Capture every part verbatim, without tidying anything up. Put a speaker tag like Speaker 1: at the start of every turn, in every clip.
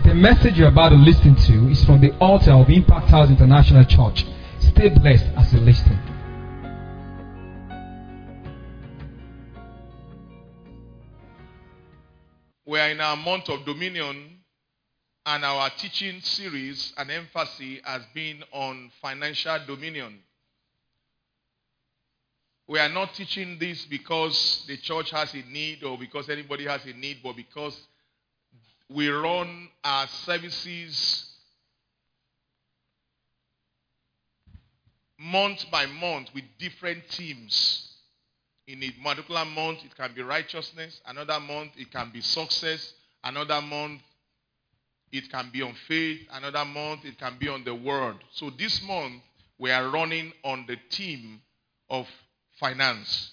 Speaker 1: The message you're about to listen to is from the altar of Impact House International Church. Stay blessed as you listen.
Speaker 2: We are in our month of dominion, and our teaching series and emphasis has been on financial dominion. We are not teaching this because the church has a need or because anybody has a need, but because we run our services month by month with different themes. In a particular month, it can be righteousness. Another month, it can be success. Another month, it can be on faith. Another month, it can be on the word. So this month, we are running on the theme of finance.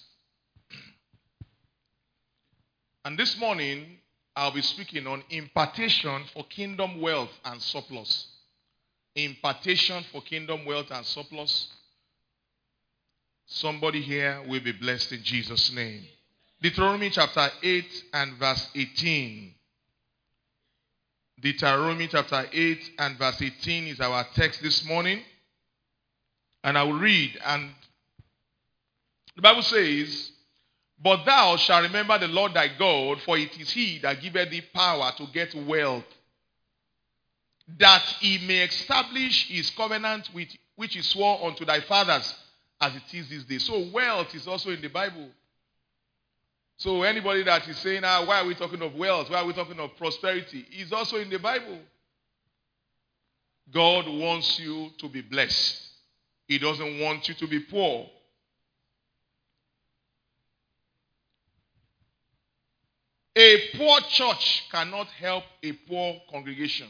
Speaker 2: And this morning, I'll be speaking on impartation for kingdom wealth and surplus. Impartation for kingdom wealth and surplus. Somebody here will be blessed in Jesus' name. Deuteronomy chapter eight and verse eighteen. Deuteronomy chapter eight and verse eighteen is our text this morning. And I will read. And the Bible says, "But thou shalt remember the Lord thy God, for it is he that giveth thee power to get wealth, that he may establish his covenant with which he swore unto thy fathers, as it is this day." So wealth is also in the Bible. So anybody that is saying, ah, why are we talking of wealth? Why are we talking of prosperity? Is also in the Bible. God wants you to be blessed. He doesn't want you to be poor. A poor church cannot help a poor congregation.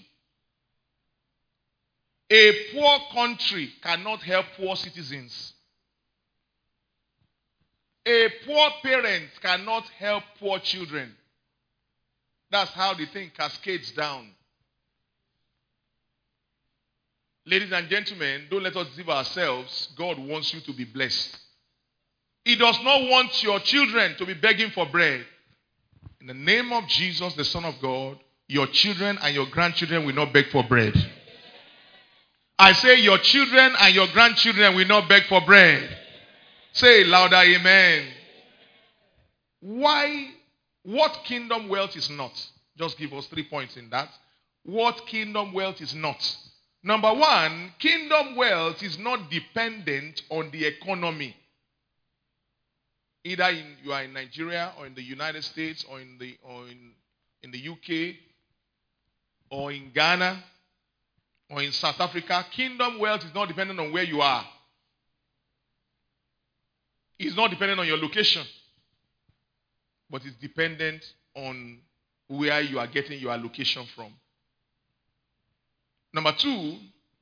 Speaker 2: A poor country cannot help poor citizens. A poor parent cannot help poor children. That's how the thing cascades down. Ladies and gentlemen, don't let us deceive ourselves. God wants you to be blessed. He does not want your children to be begging for bread. In the name of Jesus, the Son of God, your children and your grandchildren will not beg for bread. I say your children and your grandchildren will not beg for bread. Say louder, amen. Why? What kingdom wealth is not? Just give us three points in that. What kingdom wealth is not? Number one, kingdom wealth is not dependent on the economy. Either in, you are in Nigeria or in the United States or in the or in, in the U K or in Ghana or in South Africa. Kingdom wealth is not dependent on where you are. It's not dependent on your location. But it's dependent on where you are getting your allocation from. Number two,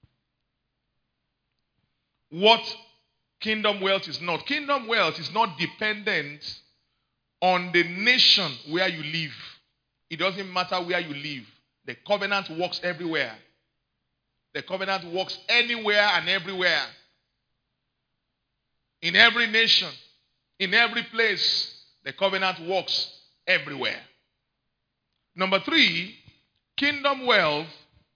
Speaker 2: what kingdom wealth is not. Kingdom wealth is not dependent on the nation where you live. It doesn't matter where you live. The covenant works everywhere. The covenant works anywhere and everywhere. In every nation, in every place, the covenant works everywhere. Number three, kingdom wealth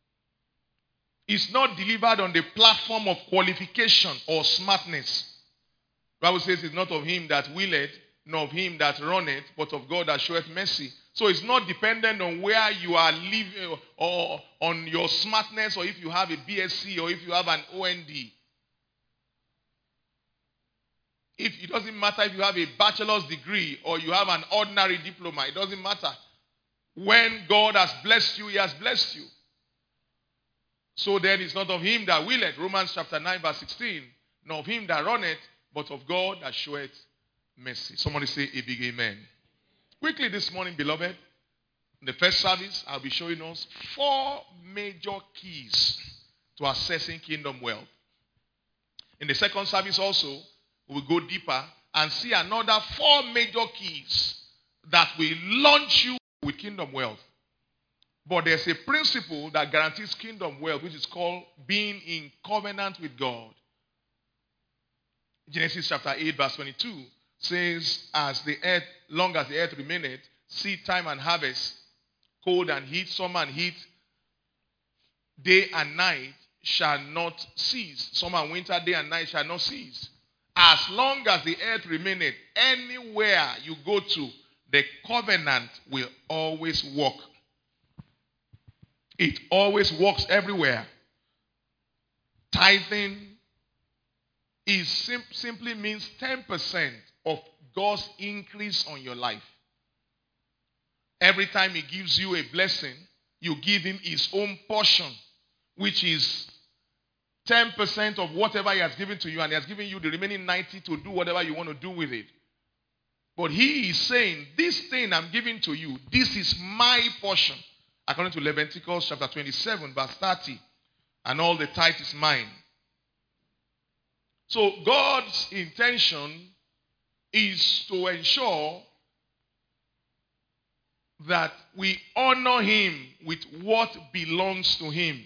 Speaker 2: is not delivered on the platform of qualification or smartness. The Bible says it's not of him that willeth, nor of him that runneth, but of God that showeth mercy. So it's not dependent on where you are living or on your smartness, or if you have a B S c or if you have an O N D. If it doesn't matter if you have a bachelor's degree or you have an ordinary diploma, it doesn't matter. When God has blessed you, he has blessed you. So then it's not of him that willeth, Romans chapter nine verse sixteen, nor of him that runneth, but of God that showeth mercy. Somebody say a big amen. Quickly this morning, beloved, in the first service, I'll be showing us four major keys to accessing kingdom wealth. In the second service also, we'll go deeper and see another four major keys that will launch you with kingdom wealth. But there's a principle that guarantees kingdom wealth, which is called being in covenant with God. Genesis chapter eight verse twenty-two says, as the earth, long as the earth remaineth, seed time and harvest, cold and heat, summer and heat, day and night shall not cease. Summer and winter, day and night shall not cease. As long as the earth remaineth, anywhere you go to, the covenant will always work. It always works everywhere. Tithing is sim- simply means ten percent of God's increase on your life. Every time he gives you a blessing, you give him his own portion, which is ten percent of whatever he has given to you, and he has given you the remaining ninety to do whatever you want to do with it. But he is saying, this thing I'm giving to you, this is my portion. According to Leviticus chapter twenty-seven, verse thirty. And all the tithe is mine. So God's intention is to ensure that we honor him with what belongs to him.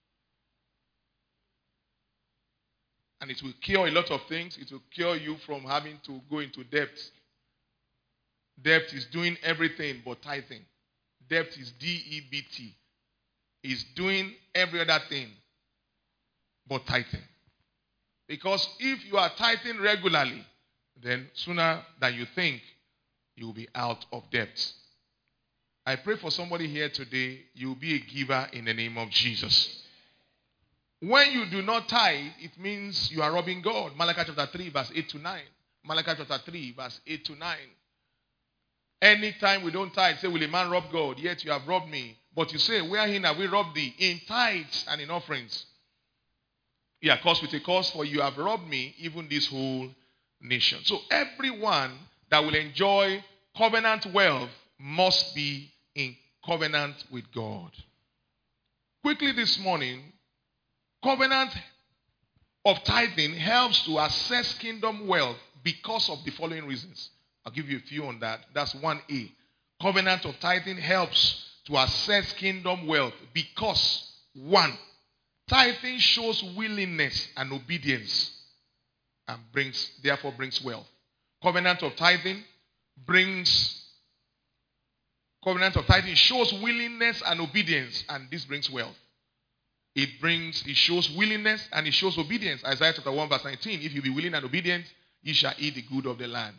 Speaker 2: And it will cure a lot of things. It will cure you from having to go into debt. Debt is doing everything but tithing. Debt is D E B T. Is doing every other thing but tithing. Because if you are tithing regularly, then sooner than you think, you will be out of debt. I pray for somebody here today, you will be a giver in the name of Jesus. When you do not tithe, it means you are robbing God. Malachi chapter three, verse eight to nine. Malachi chapter three, verse eight to nine. Anytime we don't tithe, say, will a man rob God? Yet you have robbed me. But you say, wherein have we robbed thee? In tithes and in offerings. Yeah, cause with a cause, for you have robbed me, even this whole nation. So everyone that will enjoy covenant wealth must be in covenant with God. Quickly this morning, covenant of tithing helps to access kingdom wealth because of the following reasons. I'll give you a few on that. That's one A. Covenant of tithing helps to access kingdom wealth because, one, tithing shows willingness and obedience and brings, therefore brings wealth. Covenant of tithing brings, covenant of tithing shows willingness and obedience, and this brings wealth. It brings, it shows willingness and it shows obedience. Isaiah chapter one verse nineteen, if you be willing and obedient, ye shall eat the good of the land.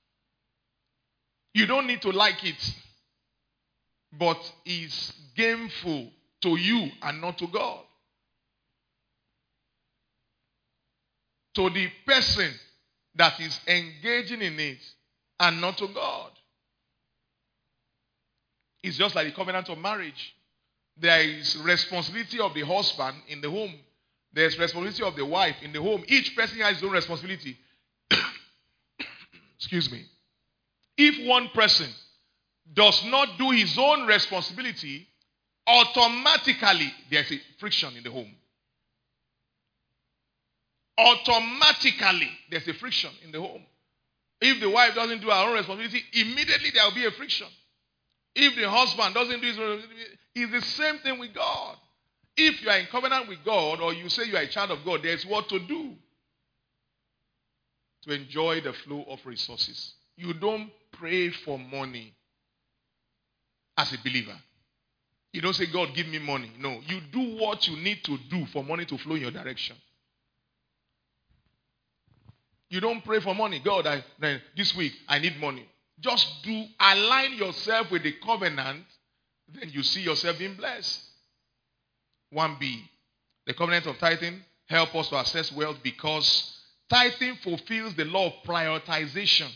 Speaker 2: You don't need to like it, but it's gainful to you and not to God. To the person that is engaging in it and not to God. It's just like the covenant of marriage. There is responsibility of the husband in the home. There is responsibility of the wife in the home. Each person has his own responsibility. Excuse me. If one person does not do his own responsibility, automatically there's a friction in the home. Automatically there's a friction in the home. If the wife doesn't do her own responsibility, immediately there will be a friction. If the husband doesn't do his own responsibility, it's the same thing with God. If you are in covenant with God, or you say you are a child of God, there's what to do to enjoy the flow of resources. You don't pray for money as a believer. You don't say, God, give me money. No, you do what you need to do for money to flow in your direction. You don't pray for money. God, I, this week I need money. Just do, align yourself with the covenant, then you see yourself being blessed. one B, the covenant of tithing help us to access wealth because tithing fulfills the law of prioritization.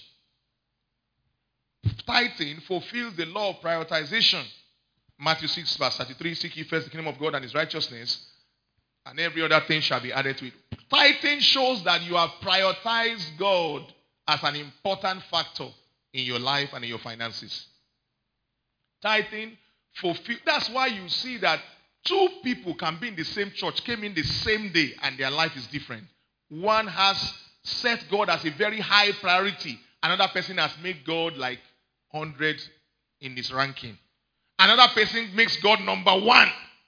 Speaker 2: Tithing fulfills the law of prioritization. Matthew six verse thirty-three, seek ye first the kingdom of God and his righteousness, and every other thing shall be added to it. Tithing shows that you have prioritized God as an important factor in your life and in your finances. Tithing fulfill. That's why you see that two people can be in the same church, came in the same day, and their life is different. One has set God as a very high priority. Another person has made God like one hundred in his ranking. Another person makes God number one.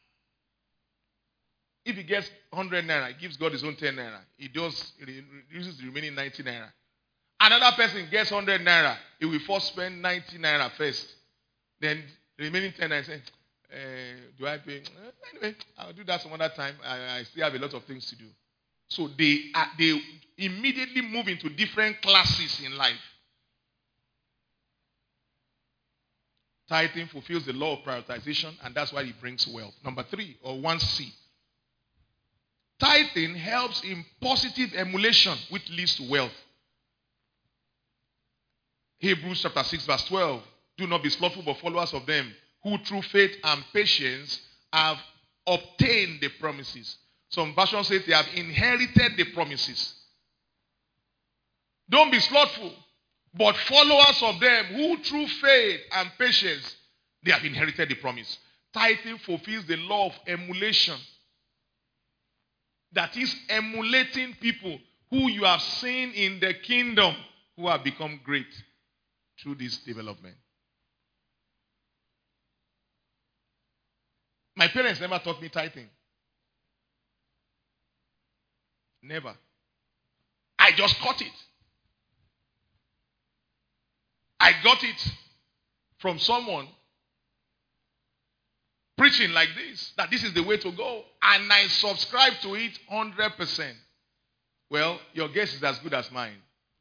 Speaker 2: If he gets one hundred naira, he gives God his own ten naira. He does, he uses the remaining ninety naira. Another person gets one hundred naira. He will first spend ninety naira first. Then the remaining ten naira, say, uh, do I pay? Uh, anyway, I'll do that some other time. I, I still have a lot of things to do. So they uh, they immediately move into different classes in life. Tithing fulfills the law of prioritization, and that's why it brings wealth. Number three, or one C. Tithing helps in positive emulation, which leads to wealth. Hebrews chapter six, verse twelve. Do not be slothful, but followers of them who through faith and patience have obtained the promises. Some versions say they have inherited the promises. Don't be slothful, but followers of them who through faith and patience, they have inherited the promise. Tithing fulfills the law of emulation. That is, emulating people who you have seen in the kingdom who have become great through this development. My parents never taught me tithing. Never. I just caught it. I got it from someone preaching like this, that this is the way to go. And I subscribe to it one hundred percent. Well, your guess is as good as mine.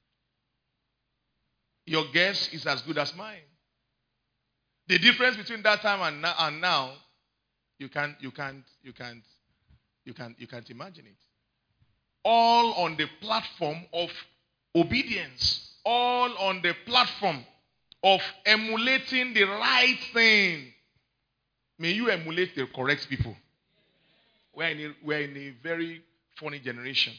Speaker 2: Your guess is as good as mine. The difference between that time and now, and now you can't, you can't, you can't, you can't, you can't imagine it. All on the platform of obedience. All on the platform of emulating the right thing. May you emulate the correct people. We're in a, we're in a very funny generation.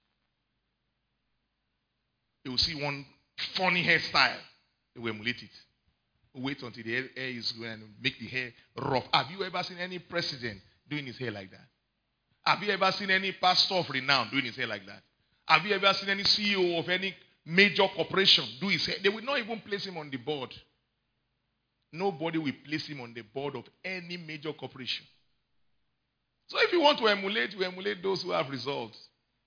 Speaker 2: You will see one funny hairstyle. They will emulate it. Wait until the hair, hair is going to make the hair rough. Have you ever seen any president doing his hair like that? Have you ever seen any pastor of renown doing his hair like that? Have you ever seen any C E O of any major corporation do his hair? They will not even place him on the board. Nobody will place him on the board of any major corporation. So if you want to emulate, you emulate those who have results.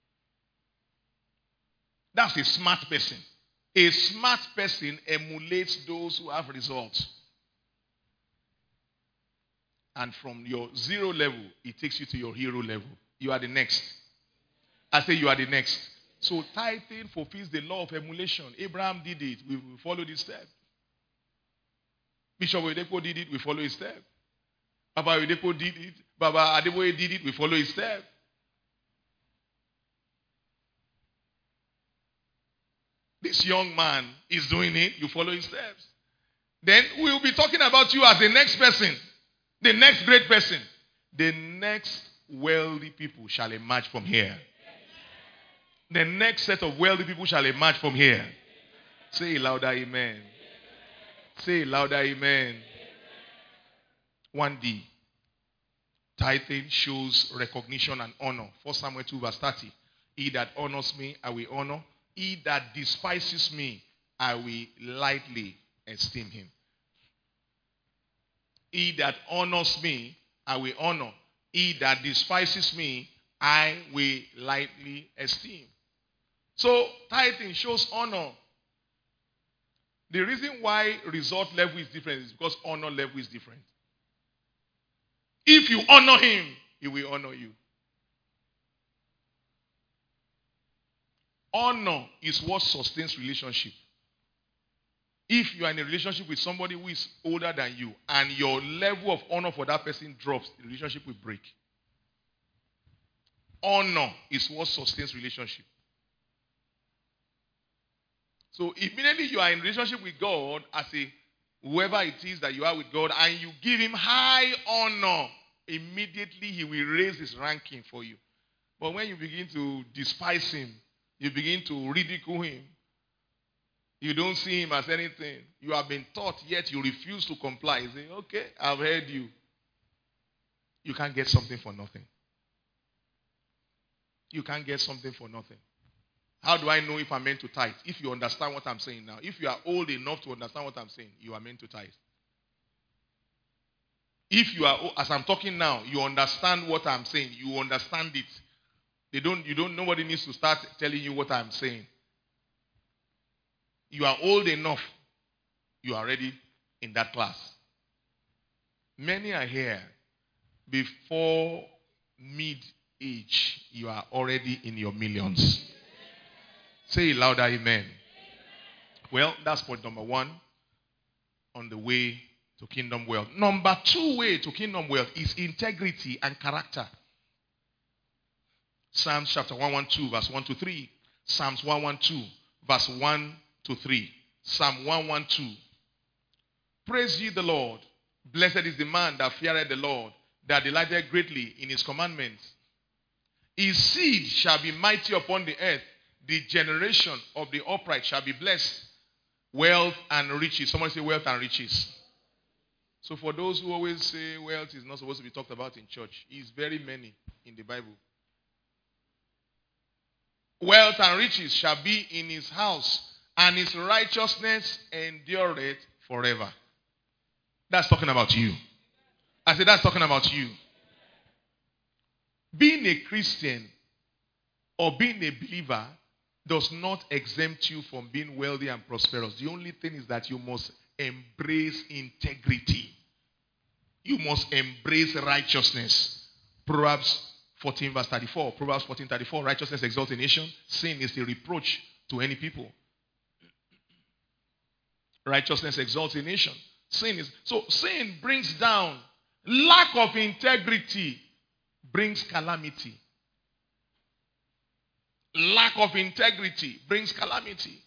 Speaker 2: That's a smart person. A smart person emulates those who have results. And from your zero level, it takes you to your hero level. You are the next. I say you are the next. So tithing fulfills the law of emulation. Abraham did it. We will follow this step. Bishop Oyedepo did it. We follow his step. Baba Oyedepo did it. Baba Adeboye did it. We follow his step. This young man is doing it. You follow his steps. Then we will be talking about you as the next person. The next great person. The next wealthy people shall emerge from here. The next set of wealthy people shall emerge from here. Say it louder, amen. Say it louder, amen. one D. Tithing shows recognition and honor. First Samuel two verse thirty. He that honors me, I will honor. He that despises me, I will lightly esteem him. He that honors me, I will honor. He that despises me, I will lightly esteem. So, tithing shows honor. The reason why result level is different is because honor level is different. If you honor him, he will honor you. Honor is what sustains relationship. If you are in a relationship with somebody who is older than you and your level of honor for that person drops, the relationship will break. Honor is what sustains relationship. So immediately you are in relationship with God as a whoever it is that you are with God and you give him high honor, immediately he will raise his ranking for you. But when you begin to despise him, you begin to ridicule him, you don't see him as anything. You have been taught, yet you refuse to comply. You say, okay, I've heard you. You can't get something for nothing. You can't get something for nothing. How do I know if I'm meant to tithe? If you understand what I'm saying now. If you are old enough to understand what I'm saying, you are meant to tithe. If you are, as I'm talking now, you understand what I'm saying. You understand it. They don't, you don't, nobody needs to start telling you what I'm saying. You are old enough. You are already in that class. Many are here. Before mid-age, you are already in your millions. Say it louder, amen. Well, that's point number one on the way to kingdom wealth. Number two way to kingdom wealth is integrity and character. Psalms chapter one twelve, verse one to three. Psalms one twelve, verse one to three. Psalm one twelve. Praise ye the Lord. Blessed is the man that feareth the Lord, that delighteth greatly in his commandments. His seed shall be mighty upon the earth. The generation of the upright shall be blessed. Wealth and riches. Somebody say wealth and riches. So for those who always say wealth is not supposed to be talked about in church, it's very many in the Bible. Wealth and riches shall be in his house, and his righteousness endureth forever. That's talking about you. I said that's talking about you. Being a Christian or being a believer does not exempt you from being wealthy and prosperous. The only thing is that you must embrace integrity. You must embrace righteousness. Proverbs fourteen verse thirty-four. Proverbs fourteen thirty-four. Righteousness exalts a nation. Sin is a reproach to any people. Righteousness exalts a nation. Sin is so sin brings down. Lack of integrity brings calamity. Lack of integrity brings calamity.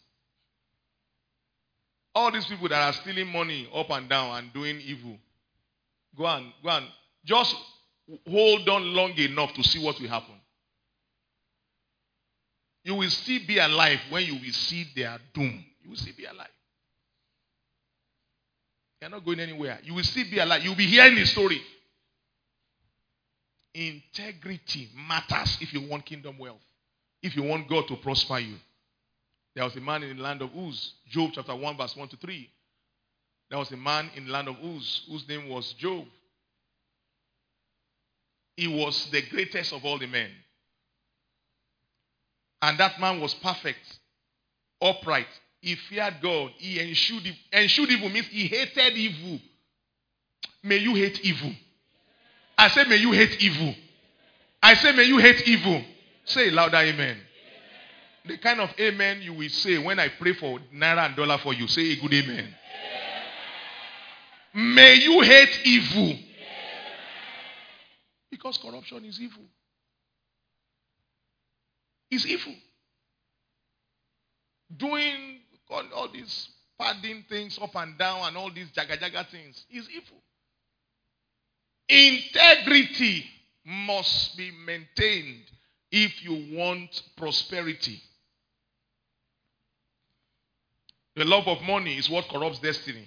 Speaker 2: All these people that are stealing money up and down and doing evil, go on, go on. Just hold on long enough to see what will happen. You will still be alive when you will see their doom. You will still be alive. You're not going anywhere. You will still be alive. You will be hearing the story. Integrity matters if you want kingdom wealth. If you want God to prosper you. There was a man in the land of Uz. Job chapter one verse one to three. There was a man in the land of Uz whose name was Job. He was the greatest of all the men. And that man was perfect, upright. He feared God. He ensured evil. Ensured evil means he hated evil. May you hate evil. I say, may you hate evil. I say, may you hate evil. Say it louder, amen. Amen. The kind of amen you will say when I pray for naira and dollar for you. Say a good amen. Amen. May you hate evil. Amen. Because corruption is evil. It's evil. Doing all, all these padding things up and down and all these jaga jaga things is evil. Integrity must be maintained if you want prosperity. The love of money is what corrupts destiny.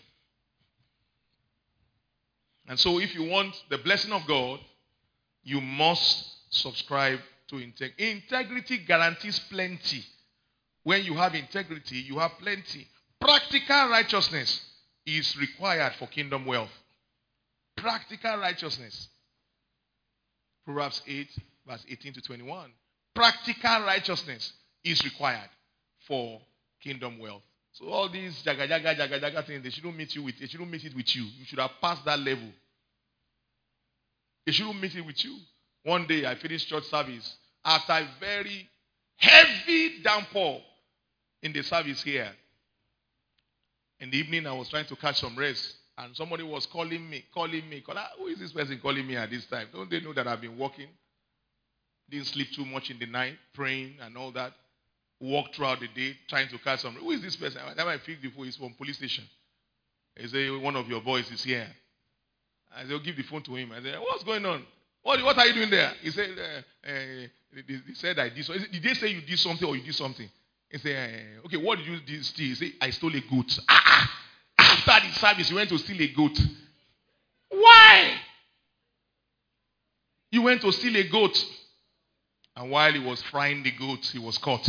Speaker 2: And so if you want the blessing of God, you must subscribe to integrity. Integrity guarantees plenty. When you have integrity, you have plenty. Practical righteousness is required for kingdom wealth. Practical righteousness. Proverbs eight, verse eighteen to twenty-one. Practical righteousness is required for kingdom wealth. So all these jaga jaga jaga jaga things, they shouldn't meet you with. They shouldn't meet it with you. You should have passed that level. They shouldn't meet it with you. One day I finished church service after a very heavy downpour in the service here. In the evening, I was trying to catch some rest, and somebody was calling me, calling me. Call, ah, who is this person calling me at this time? Don't they know that I've been working? Didn't sleep too much in the night, praying and all that. Walked throughout the day, trying to catch some. Who is this person? I never figured before. He's from police station. He said, one of your boys is here. I said, I'll give the phone to him. I said, what's going on? What, what are you doing there? He said, uh, uh, they, they said I did something. Did they say you did something or you did something? He said, uh, okay, what did you do steal? He said, I stole a goat. Ah, after the service, you went to steal a goat. Why? You went to steal a goat. And while he was frying the goat, he was caught.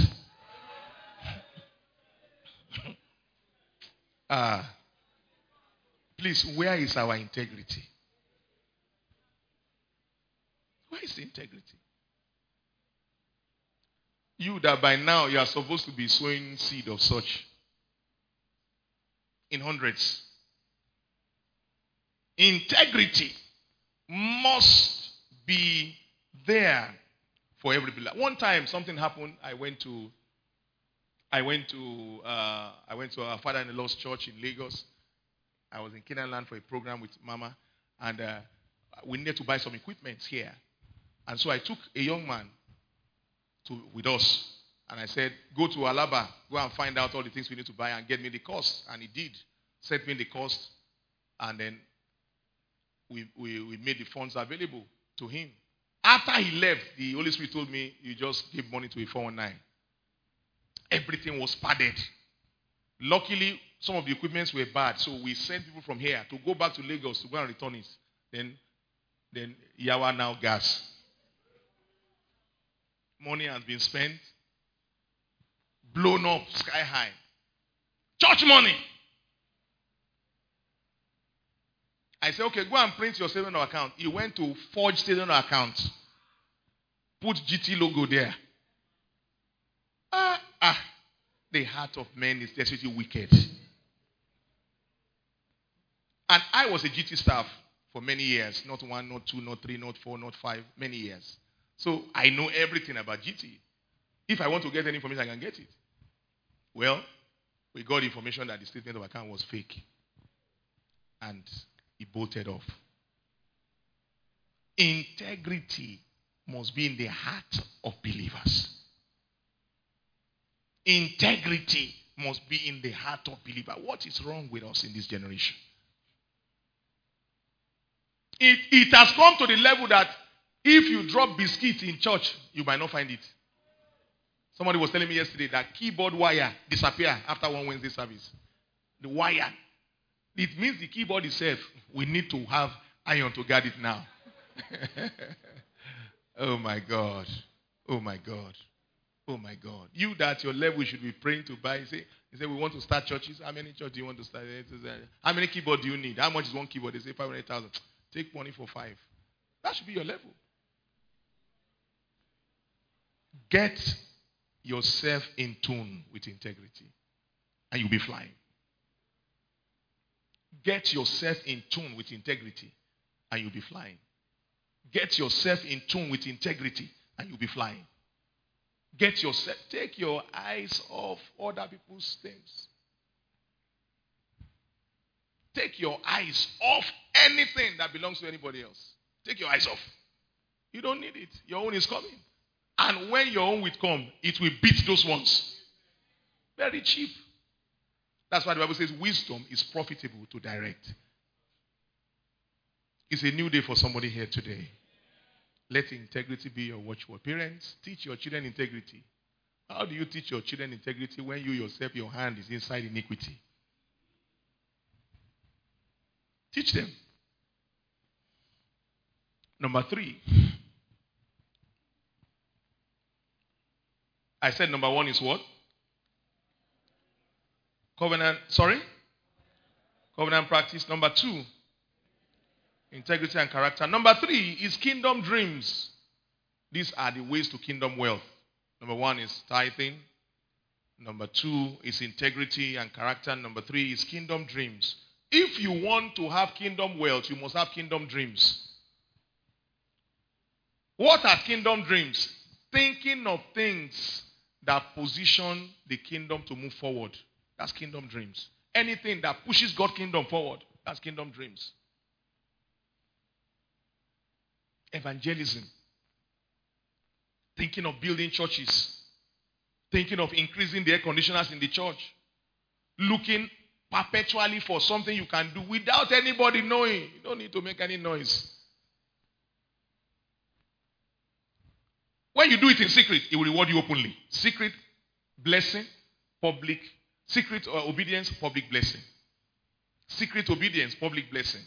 Speaker 2: Ah, uh, please, where is our integrity? Where is the integrity? You that by now you are supposed to be sowing seed of such in hundreds. Integrity must be there for every believer. One time something happened. I went to I went to uh, I went to our father-in-law's church in Lagos. I was in Canaan land for a program with Mama, and uh, we needed to buy some equipment here. And so I took a young man to with us, and I said, "Go to Alaba, go and find out all the things we need to buy, and get me the cost." And he did, sent me the cost, and then we we, we made the funds available to him. After he left, the Holy Spirit told me, "You just give money to a four one nine." Everything was padded. Luckily, some of the equipments were bad, so we sent people from here to go back to Lagos to go and return it. Then, then Yawa now gas. Money has been spent, blown up sky high. Church money. I said, okay, go and print your statement of account. He went to forge statement of account. Put G T logo there. Ah, ah. The heart of man is desperately wicked. And I was a G T staff for many years. Not one, not two, not three, not four, not five. Many years. So I know everything about G T. If I want to get any information, I can get it. Well, we got information that the statement of account was fake. And he bolted off. Integrity must be in the heart of believers. Integrity must be in the heart of believers. What is wrong with us in this generation? It, it has come to the level that if you drop biscuits in church, you might not find it. Somebody was telling me yesterday that keyboard wire disappeared after one Wednesday service. The wire. It means the keyboard itself, we need to have iron to guard it now. Oh my God. Oh my God. Oh my God. You that your level should be praying to buy. Say, you say, we want to start churches. How many churches do you want to start? How many keyboards do you need? How much is one keyboard? They say five hundred thousand. Take money for five. That should be your level. Get yourself in tune with integrity, and you'll be flying. Get yourself in tune with integrity, and you'll be flying. Get yourself in tune with integrity, and you'll be flying. Get yourself, take your eyes off other people's things. Take your eyes off anything that belongs to anybody else. Take your eyes off. You don't need it. Your own is coming. And when your own will come, it will beat those ones. Very cheap. That's why the Bible says wisdom is profitable to direct. It's a new day for somebody here today. Let integrity be your watchword. Parents, teach your children integrity. How do you teach your children integrity when you yourself, your hand is inside iniquity? Teach them. Number three. I said number one is what? Covenant, sorry? Covenant practice. Number two, integrity and character. Number three is kingdom dreams. These are the ways to kingdom wealth. Number one is tithing. Number two is integrity and character. Number three is kingdom dreams. If you want to have kingdom wealth, you must have kingdom dreams. What are kingdom dreams? Thinking of things that position the kingdom to move forward. That's kingdom dreams. Anything that pushes God's kingdom forward, that's kingdom dreams. Evangelism. Thinking of building churches. Thinking of increasing the air conditioners in the church. Looking perpetually for something you can do without anybody knowing. You don't need to make any noise. When you do it in secret, it will reward you openly. Secret blessing, public. Secret uh, obedience, public blessing. Secret obedience, public blessing.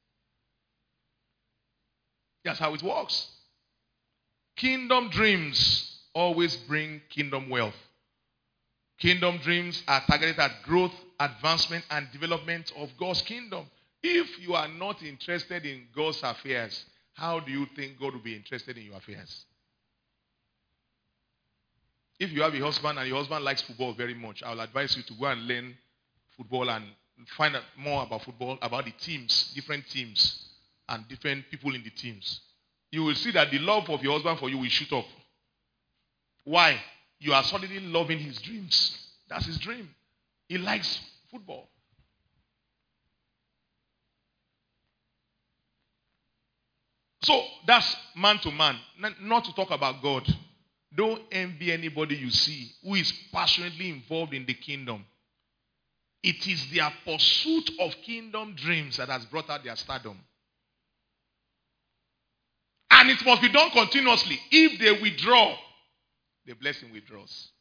Speaker 2: That's how it works. Kingdom dreams always bring kingdom wealth. Kingdom dreams are targeted at growth, advancement, and development of God's kingdom. If you are not interested in God's affairs, how do you think God will be interested in your affairs? If you have a husband and your husband likes football very much, I will advise you to go and learn football and find out more about football, about the teams, different teams, and different people in the teams, you will see that the love of your husband for you will shoot up. Why? You are suddenly loving his dreams. That's his dream. He likes football. So that's man to man. Not to talk about God. Don't envy anybody you see who is passionately involved in the kingdom. It is their pursuit of kingdom dreams that has brought out their stardom. And it must be done continuously. If they withdraw, the blessing withdraws.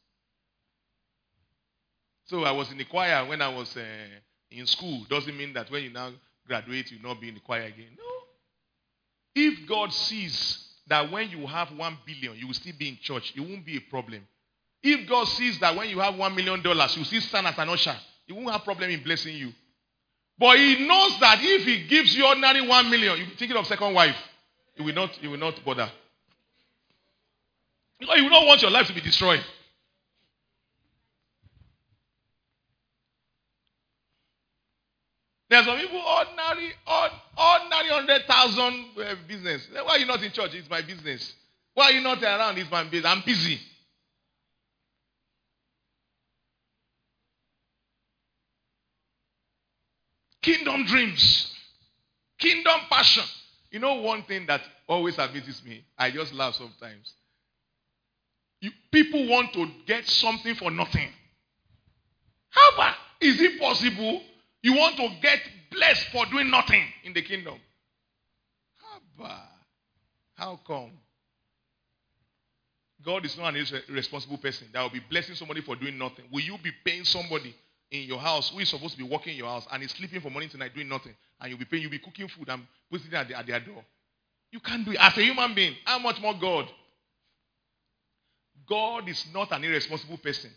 Speaker 2: So I was in the choir when I was uh, in school. Doesn't mean that when you now graduate, you'll not be in the choir again. No. If God sees that when you have one billion, you will still be in church, it won't be a problem. If God sees that when you have one million dollars, you will still stand as an usher, he won't have problem in blessing you. But he knows that if he gives you ordinary one million, you'll be thinking of second wife. He will not, he will not bother. Because you will not want your life to be destroyed. There are some people, ordinary, ordinary one hundred thousand uh, business. Why are you not in church? It's my business. Why are you not around? It's my business. I'm busy. Kingdom dreams. Kingdom passion. You know one thing that always amazes me? I just laugh sometimes. You, people want to get something for nothing. How about, is it possible you want to get blessed for doing nothing in the kingdom? How about, how come? God is not an irresponsible person that will be blessing somebody for doing nothing. Will you be paying somebody in your house who is supposed to be working in your house and is sleeping for morning to night doing nothing, and you'll be paying, you'll be cooking food and putting it at, the, at their door? You can't do it. As a human being, how much more God? God is not an irresponsible person.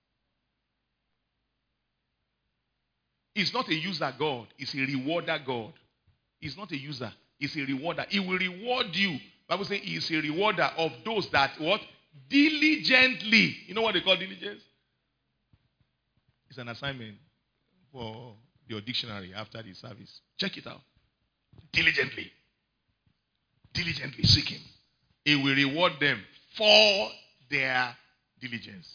Speaker 2: He's not a user God. He's a rewarder God. He's not a user. He's a rewarder. He will reward you. The Bible says he is a rewarder of those that what? Diligently. You know what they call diligence? It's an assignment for your dictionary after the service. Check it out. Diligently. Diligently seek him. He will reward them for their diligence.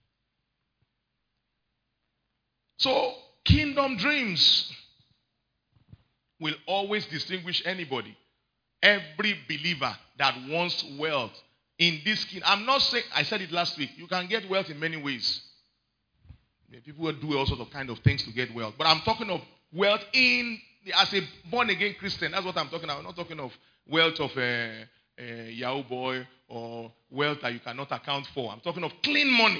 Speaker 2: So, kingdom dreams will always distinguish anybody. Every believer that wants wealth in this kingdom. I'm not saying, I said it last week, you can get wealth in many ways. People will do all sorts of kind of things to get wealth. But I'm talking of wealth in, as a born-again Christian. That's what I'm talking about. I'm not talking of wealth of a, a Yahoo boy or wealth that you cannot account for. I'm talking of clean money.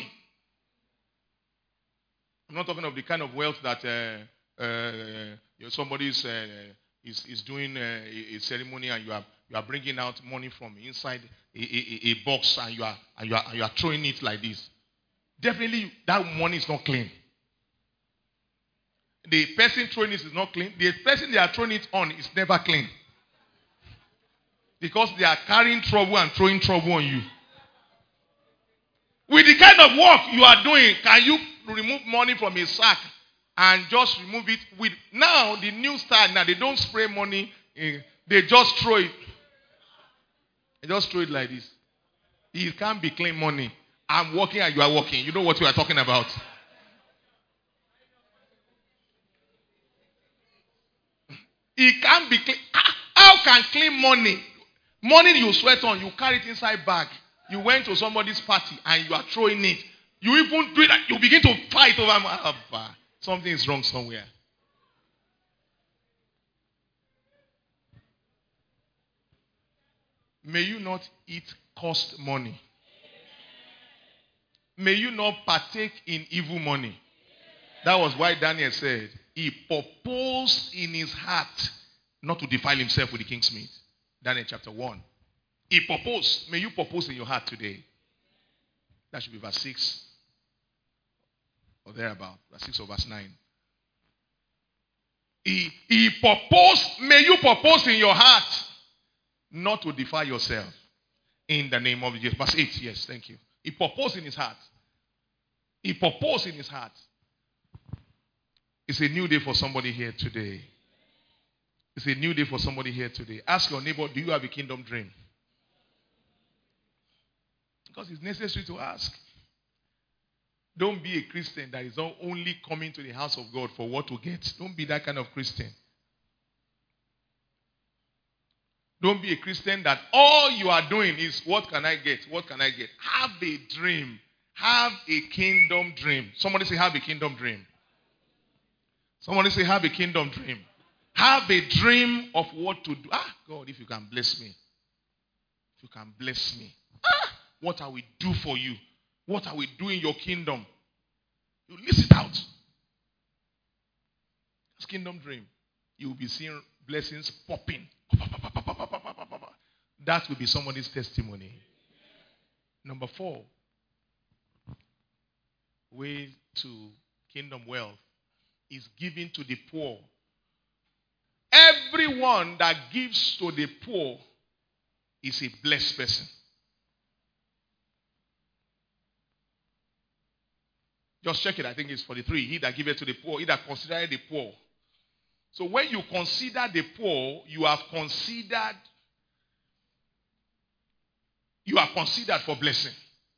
Speaker 2: I'm not talking of the kind of wealth that uh, uh, you know, somebody is, uh, is, is doing uh, a, a ceremony and you are, you are bringing out money from inside a, a, a box and you, are, and, you are, and you are throwing it like this. Definitely, that money is not clean. The person throwing it is not clean. The person they are throwing it on is never clean. Because they are carrying trouble and throwing trouble on you. With the kind of work you are doing, can you remove money from a sack and just remove it? With now, the new style, now they don't spray money. In, they just throw it. They just throw it like this. It can't be clean money. I'm working and you are working. You know what we are talking about. It can't be clean. How can clean money? Money you sweat on, you carry it inside bag. You went to somebody's party and you are throwing it. You even do it, you begin to fight over something is wrong somewhere. May you not eat cost money. May you not partake in evil money. That was why Daniel said, he purposed in his heart not to defile himself with the king's meat. Daniel chapter one. He purposed. May you purpose in your heart today. That should be verse six. Or thereabout. Verse six or verse nine. He, he purposed. May you purpose in your heart not to defile yourself. In the name of Jesus. Verse eight. Yes, thank you. He purposed in his heart. He purposed in his heart. It's a new day for somebody here today. It's a new day for somebody here today. Ask your neighbor, do you have a kingdom dream? Because it's necessary to ask. Don't be a Christian that is not only coming to the house of God for what to get. Don't be that kind of Christian. Don't be a Christian that all you are doing is, what can I get? What can I get? Have a dream. Have a kingdom dream. Somebody say, have a kingdom dream. Somebody say, have a kingdom dream. Have a dream of what to do. Ah, God, if you can bless me. If you can bless me. Ah, what I will do for you. What I will do in your kingdom. You list it out. It's kingdom dream. You will be seeing blessings popping. That will be somebody's testimony. Number four. Way to kingdom wealth is giving to the poor. Everyone that gives to the poor is a blessed person. Just check it. I think it's forty-three. He that giveth to the poor, he that considereth the poor. So when you consider the poor, you have considered, you are considered for blessing.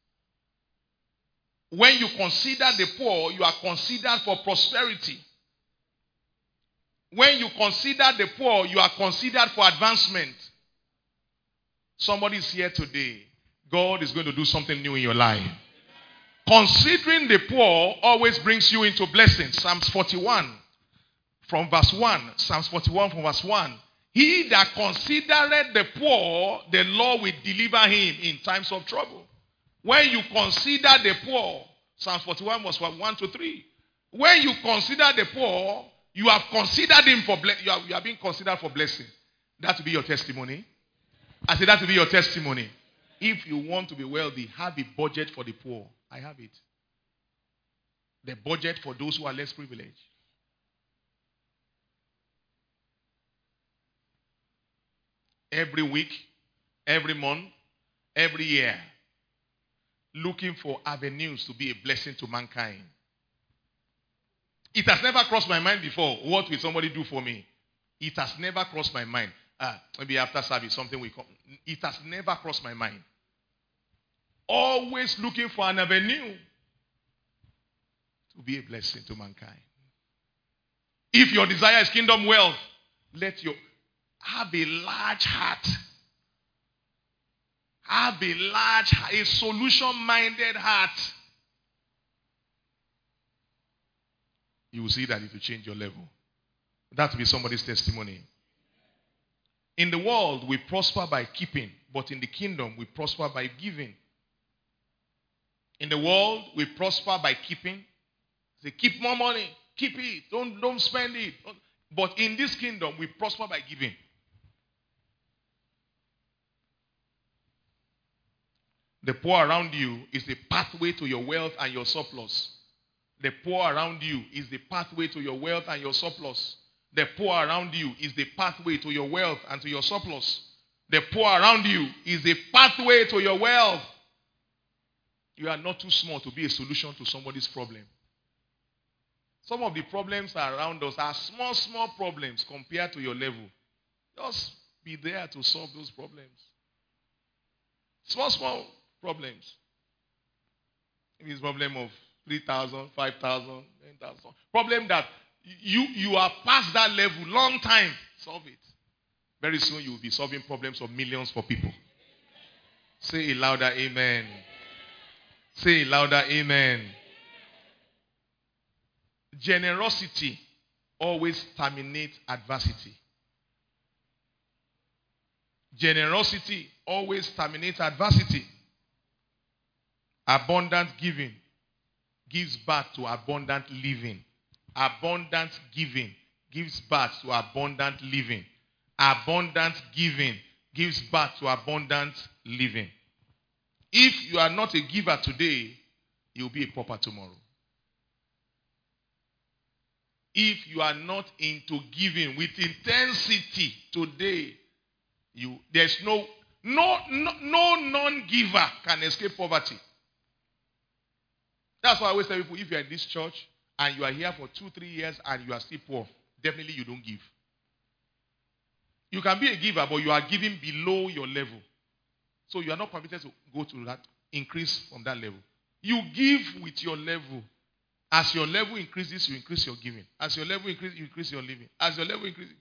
Speaker 2: When you consider the poor, you are considered for prosperity. When you consider the poor, you are considered for advancement. Somebody is here today. God is going to do something new in your life. Considering the poor always brings you into blessing. Psalms forty-one from verse one. Psalms forty-one from verse one. He that considereth the poor, the Lord will deliver him in times of trouble. When you consider the poor, Psalms forty-one verse one to three. When you consider the poor, you have considered him for ble- you, are, you are being considered for blessing. That will be your testimony. I said that will be your testimony. If you want to be wealthy, have a budget for the poor. I have it. The budget for those who are less privileged. Every week, every month, every year. Looking for avenues to be a blessing to mankind. It has never crossed my mind before. What will somebody do for me? It has never crossed my mind. Ah, maybe after service, something will come. It has never crossed my mind. Always looking for an avenue to be a blessing to mankind. If your desire is kingdom wealth, let your have a large heart. Have a large, a solution-minded heart. You will see that if you change your level. That will be somebody's testimony. In the world, we prosper by keeping, but in the kingdom, we prosper by giving. In the world, we prosper by keeping. Say, keep more money. Keep it. Don't, don't spend it. But in this kingdom, we prosper by giving. The poor around you is the pathway to your wealth and your surplus. The poor around you is the pathway to your wealth and your surplus. The poor around you is the pathway to your wealth and to your surplus. The poor around you is the pathway to your wealth. You are not too small to be a solution to somebody's problem. Some of the problems around us are small, small problems compared to your level. Just be there to solve those problems. Small, small problems. Maybe it's a problem of three thousand, five thousand, ten thousand. Problem that you, you are past that level, long time. Solve it. Very soon you will be solving problems of millions for people. Say it louder, amen. Say it louder, amen. Generosity always terminates adversity. Generosity always terminates adversity. Abundant giving gives birth to abundant living. Abundant giving gives birth to abundant living. Abundant giving gives birth to abundant living. If you are not a giver today, you'll be a pauper tomorrow. If you are not into giving with intensity today, you there's no no no, no non-giver can escape poverty. That's why I always tell people, if you're in this church and you are here for two, three years and you are still poor, definitely you don't give. You can be a giver, but you are giving below your level. So you are not permitted to go to that, increase from that level. You give with your level. As your level increases, you increase your giving. As your level increases, you increase your living. As your level increases,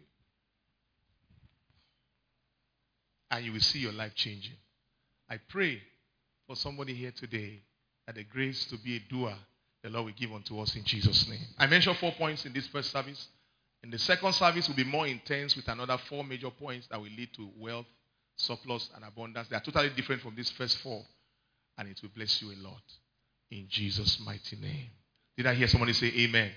Speaker 2: and you will see your life changing. I pray for somebody here today that the grace to be a doer, the Lord will give unto us in Jesus' name. I mentioned four points in this first service. In the second service, will be more intense with another four major points that will lead to wealth, surplus, and abundance. They are totally different from these first four. And it will bless you a lot. In Jesus' mighty name. Did I hear somebody say amen?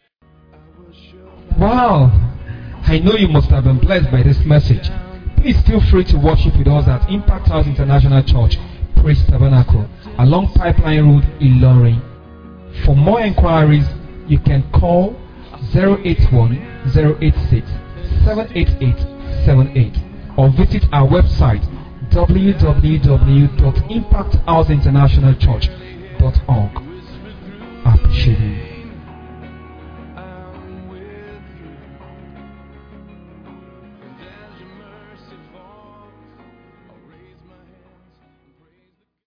Speaker 1: Wow. I know you must have been blessed by this message. Please feel free to worship with us at Impact House International Church, Praise Tabernacle, along Pipeline Road, Ilorin. For more inquiries, you can call zero eight one, zero eight six, seven eight eight seven eight or visit our website w w w dot impact house international church dot org.